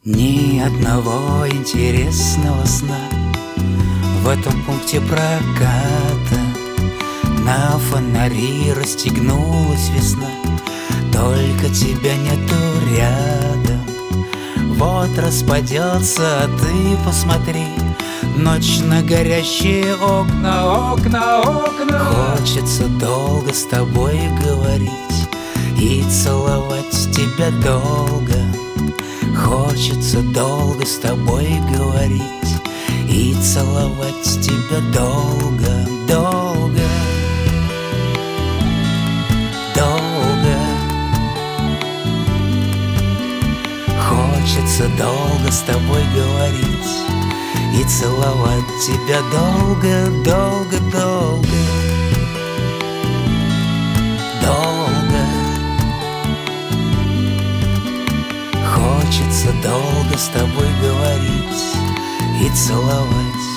Ни одного интересного сна в этом пункте проката. На фонари расстегнулась весна, только тебя нету рядом. Вот распадется, а ты посмотри, ночь на горящие окна, окна, окна. Хочется долго с тобой говорить и целовать тебя долго. Хочется долго с тобой говорить и целовать тебя долго, долго, долго. Хочется долго с тобой говорить и целовать тебя долго, долго, долго, долго. Хочется долго с тобой говорить и целовать.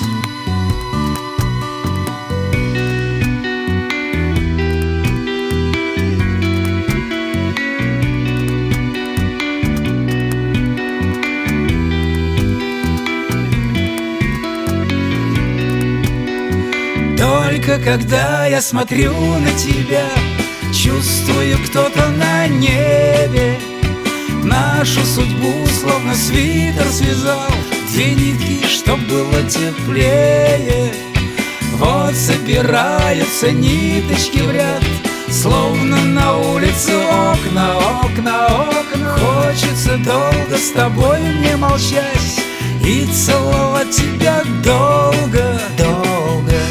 Только когда я смотрю на тебя, чувствую, кто-то на небе нашу судьбу словно свитер связал, две нитки, чтоб было теплее. Вот собираются ниточки в ряд, словно на улице окна, окна, окна. Хочется долго с тобой мне молчать и целовать тебя долго, долго,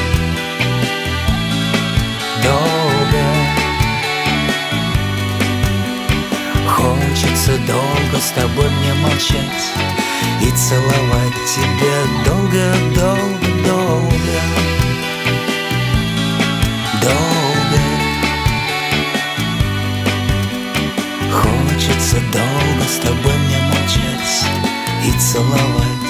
долго. Хочется долго с тобой мне молчать и целовать тебя долго, долго, долго, долго. Хочется долго с тобой мне молчать и целовать.